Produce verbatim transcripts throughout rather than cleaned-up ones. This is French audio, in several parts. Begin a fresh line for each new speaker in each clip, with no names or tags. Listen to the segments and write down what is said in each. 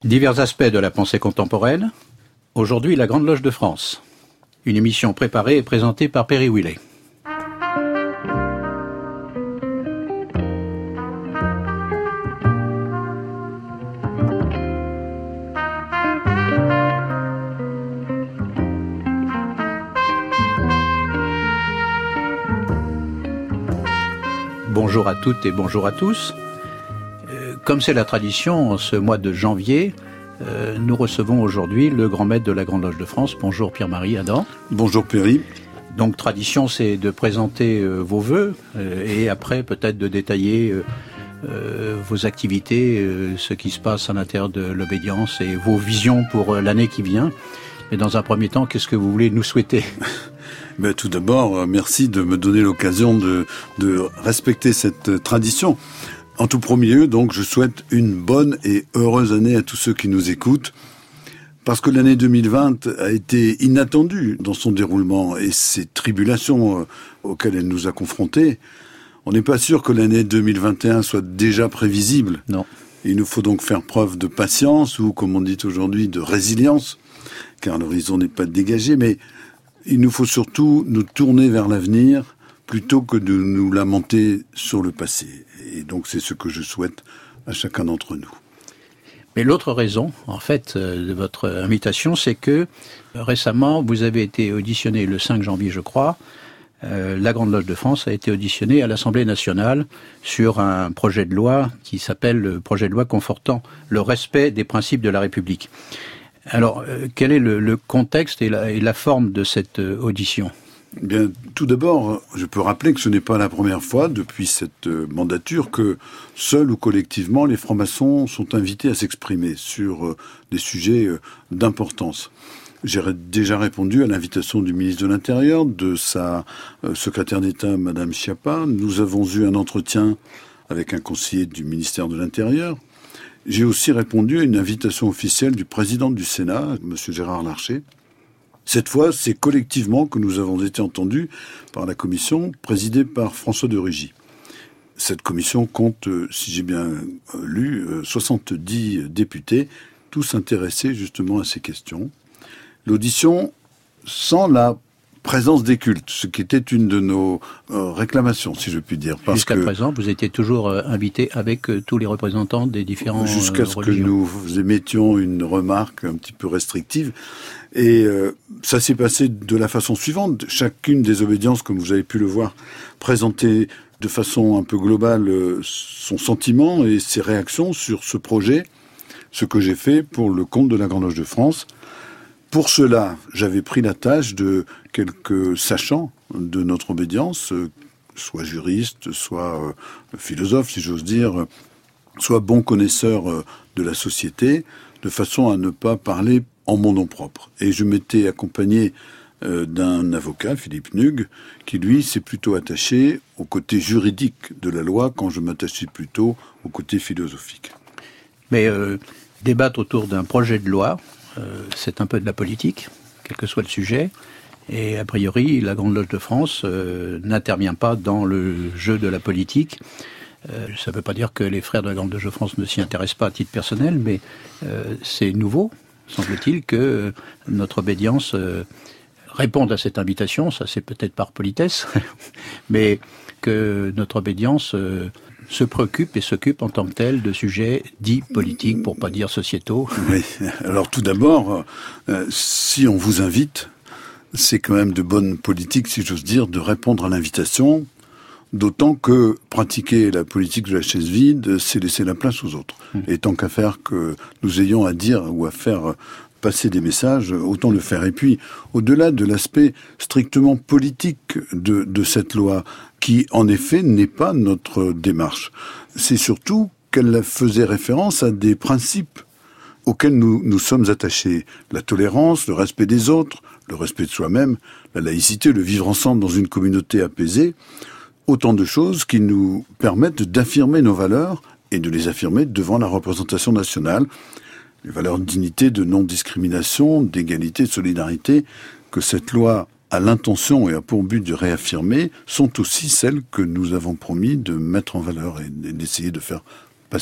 Divers aspects de la pensée contemporaine. Aujourd'hui, la Grande Loge de France. Une émission préparée et présentée par Perry Willet. Bonjour à toutes et bonjour à tous. Euh, comme c'est la tradition, en ce mois de janvier, euh, nous recevons aujourd'hui le grand maître de la Grande Loge de France. Bonjour Pierre-Marie Adam.
Bonjour Perry.
Donc tradition, c'est de présenter euh, vos vœux euh, et après peut-être de détailler euh, euh, vos activités, euh, ce qui se passe à l'intérieur de l'obédience et vos visions pour euh, l'année qui vient. Mais dans un premier temps, qu'est-ce que vous voulez nous souhaiter ?
Ben, tout d'abord, merci de me donner l'occasion de, de respecter cette tradition. En tout premier lieu, donc, je souhaite une bonne et heureuse année à tous ceux qui nous écoutent, parce que l'année deux mille vingt a été inattendue dans son déroulement et ces tribulations auxquelles elle nous a confrontés. On n'est pas sûr que l'année deux mille vingt et un soit déjà prévisible.
Non.
Il nous faut donc faire preuve de patience ou, comme on dit aujourd'hui, de résilience, car l'horizon n'est pas dégagé, mais il nous faut surtout nous tourner vers l'avenir plutôt que de nous lamenter sur le passé. Et donc c'est ce que je souhaite à chacun d'entre nous.
Mais l'autre raison, en fait, de votre invitation, c'est que récemment, vous avez été auditionné le cinq janvier, je crois. Euh, la Grande Loge de France a été auditionnée à l'Assemblée nationale sur un projet de loi qui s'appelle le projet de loi confortant le respect des principes de la République. Alors, euh, quel est le, le contexte et la, et la forme de cette euh, audition ?
Bien, tout d'abord, je peux rappeler que ce n'est pas la première fois depuis cette euh, mandature que, seuls ou collectivement, les francs-maçons sont invités à s'exprimer sur euh, des sujets euh, d'importance. J'ai ré- déjà répondu à l'invitation du ministre de l'Intérieur, de sa euh, secrétaire d'État, Madame Schiappa. Nous avons eu un entretien avec un conseiller du ministère de l'Intérieur. J'ai aussi répondu à une invitation officielle du président du Sénat, M. Gérard Larcher. Cette fois, c'est collectivement que nous avons été entendus par la commission présidée par François de Rugy. Cette commission compte, si j'ai bien lu, soixante-dix députés, tous intéressés justement à ces questions. L'audition, sans la présence des cultes, ce qui était une de nos euh, réclamations, si je puis dire. Parce
Jusqu'à
que,
présent, vous étiez toujours euh, invité avec euh, tous les représentants des différents
Jusqu'à ce
euh,
que nous émettions une remarque un petit peu restrictive. Et euh, ça s'est passé de la façon suivante. Chacune des obédiences, comme vous avez pu le voir, présentait de façon un peu globale euh, son sentiment et ses réactions sur ce projet, ce que j'ai fait pour le compte de la Grande Loge de France. Pour cela, j'avais pris la tâche de quelques sachants de notre obédience, soit juristes, soit euh, philosophes, si j'ose dire, soit bons connaisseurs euh, de la société, de façon à ne pas parler en mon nom propre. Et je m'étais accompagné euh, d'un avocat, Philippe Nug, qui lui s'est plutôt attaché au côté juridique de la loi, quand je m'attachais plutôt au côté philosophique.
Mais euh, débattre autour d'un projet de loi, Euh, c'est un peu de la politique, quel que soit le sujet. Et a priori, la Grande Loge de France euh, n'intervient pas dans le jeu de la politique. Euh, ça ne veut pas dire que les frères de la Grande Loge de France ne s'y intéressent pas à titre personnel, mais euh, c'est nouveau, semble-t-il, que euh, notre obédience euh, réponde à cette invitation. Ça, c'est peut-être par politesse, mais que notre obédience euh, se préoccupe et s'occupe en tant que tel de sujets dits politiques, pour pas dire sociétaux.
Oui. Alors tout d'abord, euh, si on vous invite, c'est quand même de bonne politique, si j'ose dire, de répondre à l'invitation, d'autant que pratiquer la politique de la chaise vide, c'est laisser la place aux autres. Mmh. Et tant qu'à faire que nous ayons à dire ou à faire passer des messages, autant le faire. Et puis, au-delà de l'aspect strictement politique de, de cette loi, qui, en effet, n'est pas notre démarche, c'est surtout qu'elle faisait référence à des principes auxquels nous nous sommes attachés. La tolérance, le respect des autres, le respect de soi-même, la laïcité, le vivre ensemble dans une communauté apaisée, autant de choses qui nous permettent d'affirmer nos valeurs et de les affirmer devant la représentation nationale. Les valeurs de dignité, de non-discrimination, d'égalité, de solidarité, que cette loi a l'intention et a pour but de réaffirmer, sont aussi celles que nous avons promis de mettre en valeur et d'essayer de faire passer.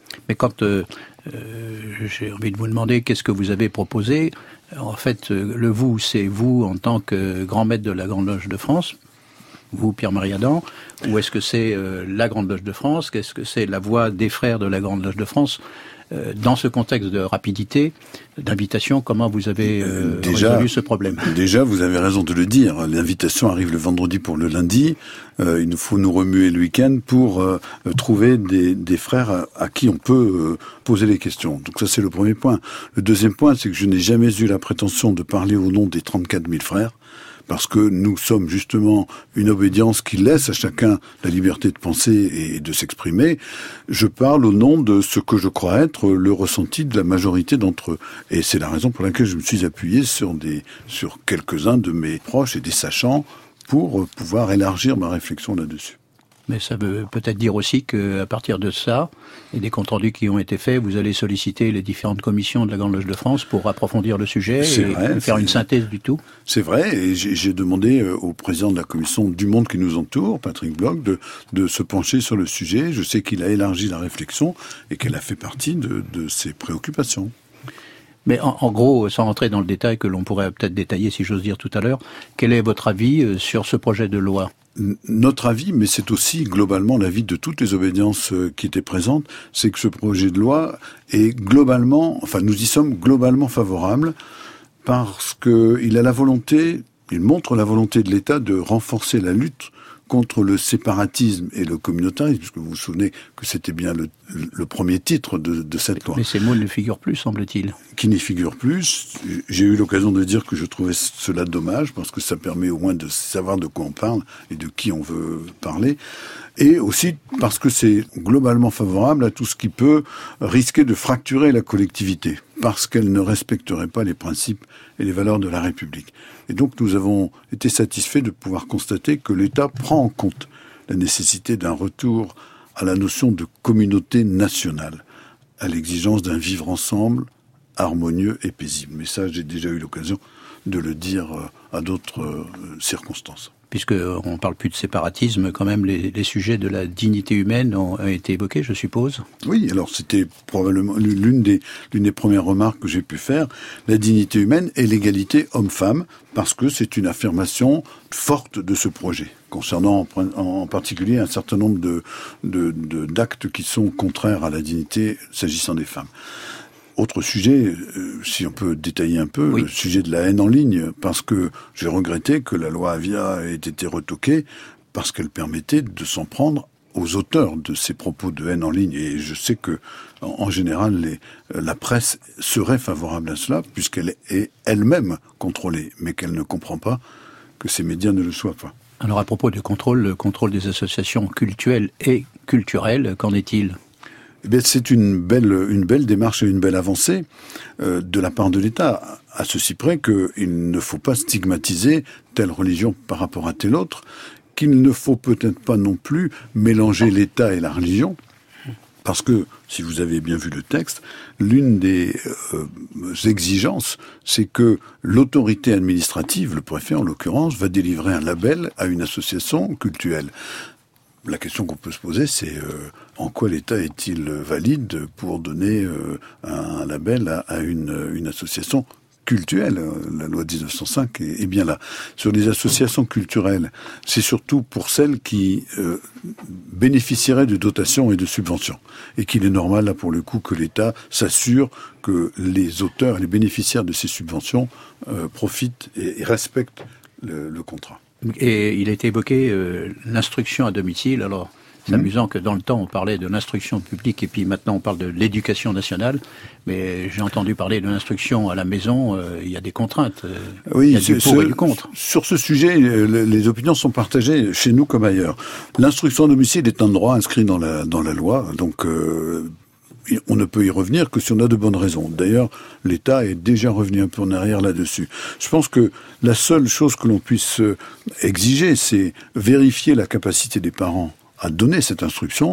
Mais quand euh, euh, j'ai envie de vous demander qu'est-ce que vous avez proposé, en fait, le vous, c'est vous en tant que grand maître de la Grande Loge de France, vous, Pierre-Marie Adam, ou est-ce que c'est euh, la Grande Loge de France, qu'est-ce que c'est la voix des frères de la Grande Loge de France? Euh, dans ce contexte de rapidité, d'invitation, comment vous avez euh, déjà, résolu ce problème?
Déjà, vous avez raison de le dire. L'invitation arrive le vendredi pour le lundi. Euh, il nous faut nous remuer le week-end pour euh, trouver des, des frères à, à qui on peut euh, poser les questions. Donc ça, c'est le premier point. Le deuxième point, c'est que je n'ai jamais eu la prétention de parler au nom des trente-quatre mille frères, parce que nous sommes justement une obédience qui laisse à chacun la liberté de penser et de s'exprimer. Je parle au nom de ce que je crois être le ressenti de la majorité d'entre eux. Et c'est la raison pour laquelle je me suis appuyé sur des, sur quelques-uns de mes proches et des sachants pour pouvoir élargir ma réflexion là-dessus.
Mais ça veut peut-être dire aussi qu'à partir de ça, et des comptes rendus qui ont été faits, vous allez solliciter les différentes commissions de la Grande Loge de France pour approfondir le sujet
c'est
et
vrai,
faire une synthèse du tout.
C'est vrai, et j'ai, j'ai demandé au président de la commission du monde qui nous entoure, Patrick Bloch, de, de se pencher sur le sujet. Je sais qu'il a élargi la réflexion et qu'elle a fait partie de, de ses préoccupations.
Mais en, en gros, sans rentrer dans le détail que l'on pourrait peut-être détailler, si j'ose dire tout à l'heure, quel est votre avis sur ce projet de loi ?
Notre avis, mais c'est aussi globalement l'avis de toutes les obédiences qui étaient présentes, c'est que ce projet de loi est globalement, enfin nous y sommes globalement favorables, parce qu'il a la volonté, il montre la volonté de l'État de renforcer la lutte contre le séparatisme et le communautarisme, puisque vous vous souvenez que c'était bien le, le premier titre de, de cette loi.
Mais ces mots ne figurent plus, semble-t-il.
Qui n'y figurent plus. J'ai eu l'occasion de dire que je trouvais cela dommage, parce que ça permet au moins de savoir de quoi on parle et de qui on veut parler. Et aussi parce que c'est globalement favorable à tout ce qui peut risquer de fracturer la collectivité, parce qu'elle ne respecterait pas les principes et les valeurs de la République. Et donc nous avons été satisfaits de pouvoir constater que l'État prend en compte la nécessité d'un retour à la notion de communauté nationale, à l'exigence d'un vivre ensemble harmonieux et paisible. Mais ça, j'ai déjà eu l'occasion de le dire à d'autres circonstances.
Puisqu'on ne parle plus de séparatisme, quand même, les, les sujets de la dignité humaine ont été évoqués, je suppose.
Oui, alors c'était probablement l'une des, l'une des premières remarques que j'ai pu faire, la dignité humaine et l'égalité homme-femme, parce que c'est une affirmation forte de ce projet, concernant en, en particulier un certain nombre de, de, de, d'actes qui sont contraires à la dignité s'agissant des femmes. Autre sujet, euh, si on peut détailler un peu, oui. Le sujet de la haine en ligne, parce que j'ai regretté que la loi Avia ait été retoquée, parce qu'elle permettait de s'en prendre aux auteurs de ces propos de haine en ligne. Et je sais que, en, en général, les, la presse serait favorable à cela, puisqu'elle est elle-même contrôlée, mais qu'elle ne comprend pas que ces médias ne le soient pas.
Alors à propos du contrôle, le contrôle des associations cultuelles et culturelles, qu'en est-il ?
Eh bien, c'est une belle, une belle démarche et une belle avancée euh, de la part de l'État, à ceci près qu'il ne faut pas stigmatiser telle religion par rapport à telle autre, qu'il ne faut peut-être pas non plus mélanger l'État et la religion, parce que, si vous avez bien vu le texte, l'une des euh, exigences, c'est que l'autorité administrative, le préfet en l'occurrence, va délivrer un label à une association cultuelle. La question qu'on peut se poser, c'est euh, en quoi l'État est-il valide pour donner euh, un label à, à une, une association culturelle. La loi dix-neuf cent cinq est, est bien là. Sur les associations culturelles, c'est surtout pour celles qui euh, bénéficieraient de dotations et de subventions. Et qu'il est normal, là, pour le coup, que l'État s'assure que les auteurs et les bénéficiaires de ces subventions euh, profitent et, et respectent le, le contrat.
Et il a été évoqué euh, l'instruction à domicile. Alors, c'est mmh. amusant que dans le temps, on parlait de l'instruction publique et puis maintenant, on parle de l'éducation nationale. Mais j'ai entendu parler de l'instruction à la maison. Euh, il y a des contraintes. Euh,
oui,
il y a du pour
ce,
et du contre.
Sur ce sujet, les opinions sont partagées chez nous comme ailleurs. L'instruction à domicile est un droit inscrit dans la, dans la loi. Donc, euh, on ne peut y revenir que si on a de bonnes raisons. D'ailleurs, l'État est déjà revenu un peu en arrière là-dessus. Je pense que la seule chose que l'on puisse exiger, c'est vérifier la capacité des parents à donner cette instruction,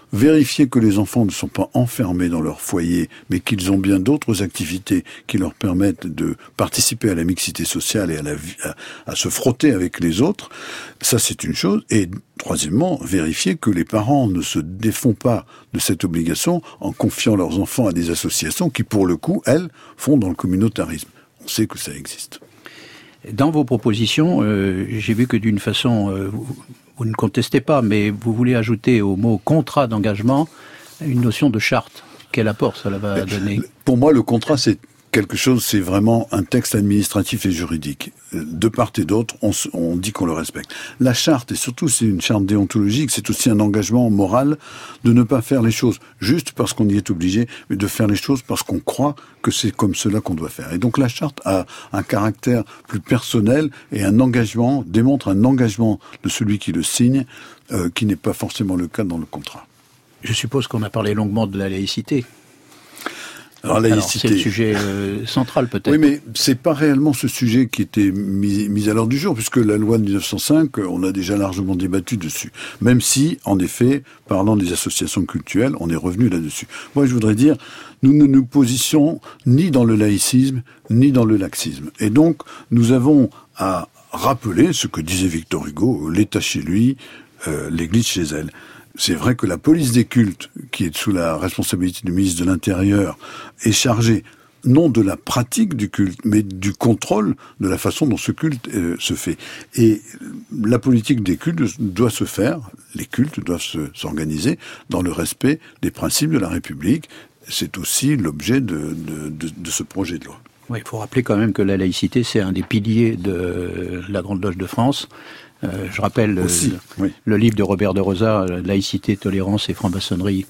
vérifier que les enfants ne sont pas enfermés dans leur foyer, mais qu'ils ont bien d'autres activités qui leur permettent de participer à la mixité sociale et à, la vie, à, à se frotter avec les autres, ça c'est une chose. Et troisièmement, vérifier que les parents ne se défont pas de cette obligation en confiant leurs enfants à des associations qui, pour le coup, elles, font dans le communautarisme. On sait que ça existe.
Dans vos propositions, euh, j'ai vu que d'une façon, euh, vous, vous ne contestez pas, mais vous voulez ajouter au mot contrat d'engagement une notion de charte. Quel apport cela va donner ?
Pour moi, le contrat, c'est quelque chose, c'est vraiment un texte administratif et juridique. De part et d'autre, on, on dit qu'on le respecte. La charte, et surtout c'est une charte déontologique, c'est aussi un engagement moral de ne pas faire les choses juste parce qu'on y est obligé, mais de faire les choses parce qu'on croit que c'est comme cela qu'on doit faire. Et donc la charte a un caractère plus personnel et un engagement, démontre un engagement de celui qui le signe, euh, qui n'est pas forcément le cas dans le contrat.
Je suppose qu'on a parlé longuement de la laïcité.
Alors, laïcité.
Alors, c'est le sujet euh, central peut-être.
Oui, mais c'est pas réellement ce sujet qui était mis, mis à l'ordre du jour, puisque la loi de mille neuf cent cinq, on a déjà largement débattu dessus. Même si, en effet, parlant des associations cultuelles, on est revenu là-dessus. Moi, je voudrais dire, nous ne nous positionnons ni dans le laïcisme, ni dans le laxisme. Et donc, nous avons à rappeler ce que disait Victor Hugo, l'État chez lui, euh, l'Église chez elle. C'est vrai que la police des cultes, qui est sous la responsabilité du ministre de l'Intérieur, est chargée non de la pratique du culte, mais du contrôle de la façon dont ce culte euh, se fait. Et la politique des cultes doit se faire, les cultes doivent se, s'organiser dans le respect des principes de la République. C'est aussi l'objet de, de, de, de ce projet de loi.
Oui, il faut rappeler quand même que la laïcité, c'est un des piliers de la Grande Loge de France. Euh, je rappelle
Aussi,
euh,
oui.
le livre de Robert de Rosa, Laïcité, tolérance et franc-maçonnerie,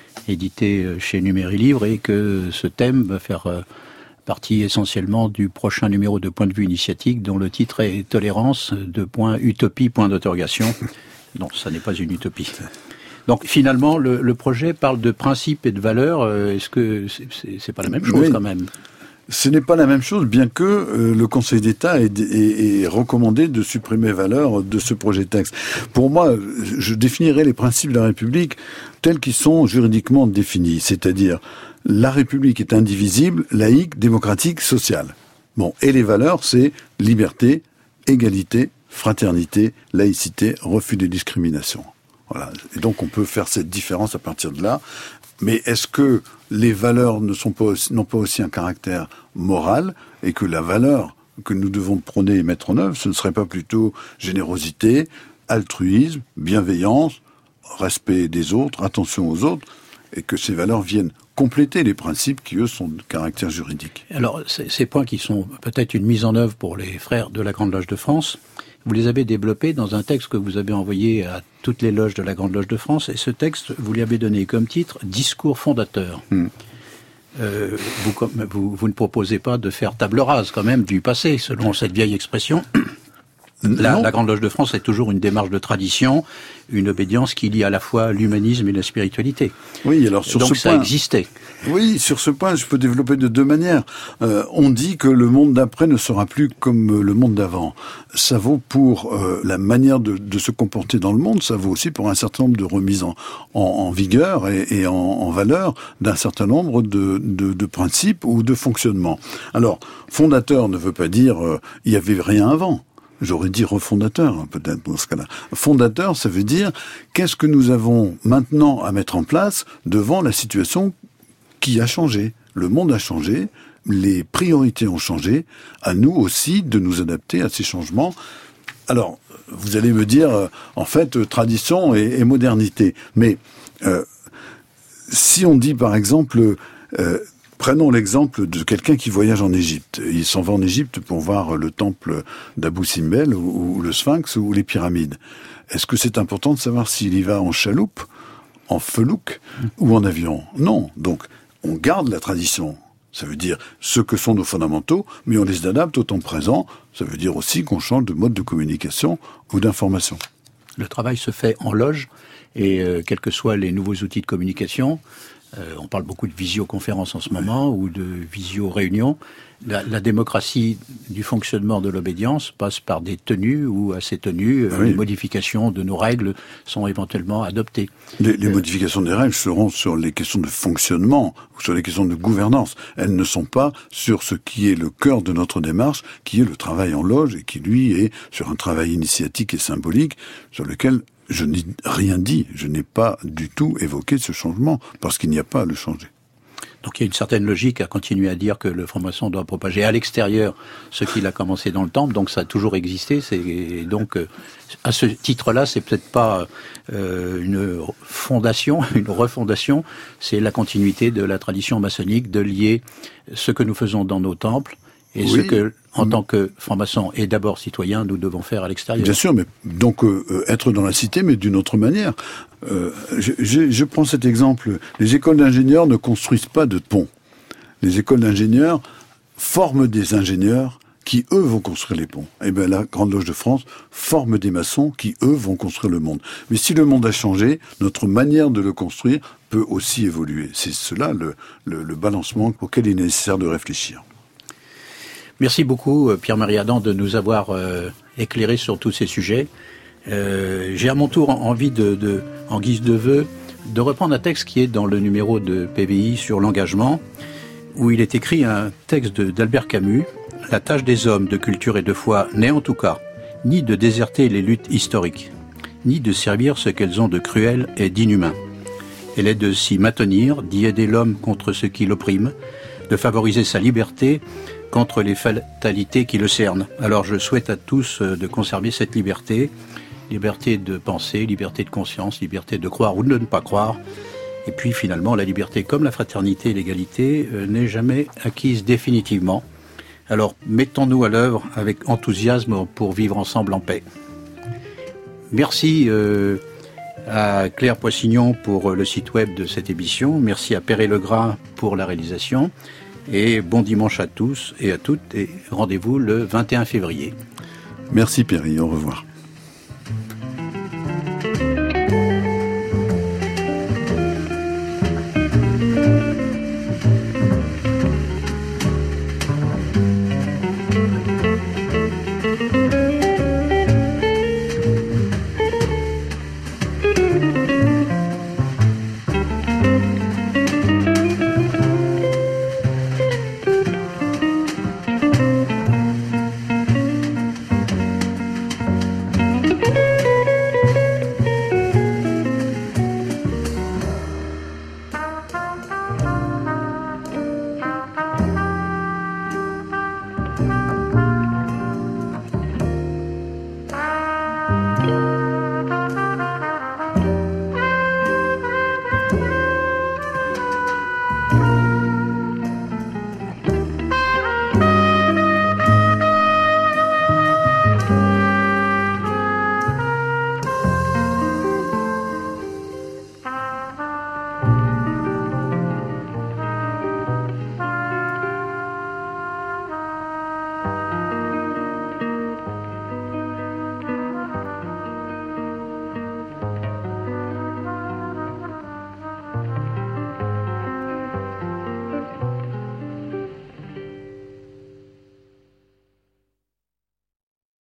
édité chez Numéri Livre, et que ce thème va faire euh, partie essentiellement du prochain numéro de Point de vue initiatique, dont le titre est Tolérance, de point, utopie, point d'interrogation. Non, ça n'est pas une utopie. Donc finalement, le, le projet parle de principes et de valeurs. Euh, est-ce que c'est, c'est, c'est pas la même chose
oui.
quand même ?
Ce n'est pas la même chose, bien que euh, le Conseil d'État ait, ait, ait recommandé de supprimer valeur de ce projet de texte. Pour moi, je définirais les principes de la République tels qu'ils sont juridiquement définis, c'est-à-dire la République est indivisible, laïque, démocratique, sociale. Bon, et les valeurs, c'est liberté, égalité, fraternité, laïcité, refus des discriminations. Voilà. Et donc on peut faire cette différence à partir de là. Mais est-ce que les valeurs ne sont pas aussi, n'ont pas aussi un caractère moral, et que la valeur que nous devons prôner et mettre en œuvre, ce ne serait pas plutôt générosité, altruisme, bienveillance, respect des autres, attention aux autres, et que ces valeurs viennent compléter les principes qui, eux, sont de caractère juridique.
Alors, ces points qui sont peut-être une mise en œuvre pour les frères de la Grande Loge de France, vous les avez développés dans un texte que vous avez envoyé à toutes les loges de la Grande Loge de France, et ce texte, vous lui avez donné comme titre « Discours fondateur hmm. ». Euh, vous, vous, vous ne proposez pas de faire table rase quand même du passé, selon cette vieille expression. La, la Grande Loge de France est toujours une démarche de tradition, une obédience qui lie à la fois l'humanisme et la spiritualité.
Oui, alors sur
Donc
ce
ça
point,
existait.
Oui, sur ce point, je peux développer de deux manières. Euh, on dit que le monde d'après ne sera plus comme le monde d'avant. Ça vaut pour euh, la manière de, de se comporter dans le monde, ça vaut aussi pour un certain nombre de remises en, en, en vigueur et, et en, en valeur d'un certain nombre de, de, de principes ou de fonctionnements. Alors, fondateur ne veut pas dire euh, il y avait rien avant. J'aurais dit refondateur, hein, peut-être, dans ce cas-là. Fondateur, ça veut dire qu'est-ce que nous avons maintenant à mettre en place devant la situation qui a changé. Le monde a changé, les priorités ont changé, à nous aussi de nous adapter à ces changements. Alors, vous allez me dire, euh, en fait, euh, tradition et, et modernité. Mais euh, si on dit, par exemple... Euh, Prenons l'exemple de quelqu'un qui voyage en Égypte. Il s'en va en Égypte pour voir le temple d'Abou Simbel ou, ou le Sphinx ou les pyramides. Est-ce que c'est important de savoir s'il y va en chaloupe, en felouk ou en avion ? Non. Donc, on garde la tradition. Ça veut dire ce que sont nos fondamentaux, mais on les adapte au temps présent. Ça veut dire aussi qu'on change de mode de communication ou d'information.
Le travail se fait en loge, et euh, quels que soient les nouveaux outils de communication, Euh, on parle beaucoup de visioconférence en ce moment, ouais. ou de visio-réunion. La, la démocratie du fonctionnement de l'obédience passe par des tenues où, à ces tenues, oui. les modifications de nos règles sont éventuellement adoptées.
Les, les
euh,
modifications des règles seront sur les questions de fonctionnement, ou sur les questions de gouvernance. Elles ne sont pas sur ce qui est le cœur de notre démarche, qui est le travail en loge, et qui, lui, est sur un travail initiatique et symbolique, sur lequel je n'ai rien dit. Je n'ai pas du tout évoqué ce changement, parce qu'il n'y a pas à le changer.
Donc il y a une certaine logique à continuer à dire que le franc-maçon doit propager à l'extérieur ce qu'il a commencé dans le temple, donc ça a toujours existé. C'est, et donc à ce titre-là, c'est peut-être pas euh, une fondation, une refondation, c'est la continuité de la tradition maçonnique de lier ce que nous faisons dans nos temples et oui. ce que, en tant que franc-maçon et d'abord citoyen, nous devons faire à l'extérieur.
Bien sûr, mais donc euh, être dans la cité, mais d'une autre manière. Euh, je, je, je prends cet exemple. Les écoles d'ingénieurs ne construisent pas de ponts. Les écoles d'ingénieurs forment des ingénieurs qui, eux, vont construire les ponts. Eh bien, la Grande Loge de France forme des maçons qui, eux, vont construire le monde. Mais si le monde a changé, notre manière de le construire peut aussi évoluer. C'est cela le, le, le balancement auquel il est nécessaire de réfléchir.
Merci beaucoup, Pierre-Marie Adam, de nous avoir euh, éclairé sur tous ces sujets. Euh, j'ai à mon tour envie, de, de, en guise de vœu, de reprendre un texte qui est dans le numéro de P V I sur l'engagement, où il est écrit un texte de, d'Albert Camus. « La tâche des hommes de culture et de foi n'est en tout cas ni de déserter les luttes historiques, ni de servir ce qu'elles ont de cruel et d'inhumain. Elle est de s'y maintenir, d'y aider l'homme contre ce qui l'opprime, de favoriser sa liberté contre les fatalités qui le cernent. Alors je souhaite à tous de conserver cette liberté, liberté de penser, liberté de conscience, liberté de croire ou de ne pas croire. Et puis finalement, la liberté, comme la fraternité et l'égalité, euh, n'est jamais acquise définitivement. Alors mettons-nous à l'œuvre avec enthousiasme pour vivre ensemble en paix. Merci euh, à Claire Poissignon pour le site web de cette émission. Merci à Perret Legras pour la réalisation. Et bon dimanche à tous et à toutes, et rendez-vous le vingt et un février.
Merci Pierre, au revoir.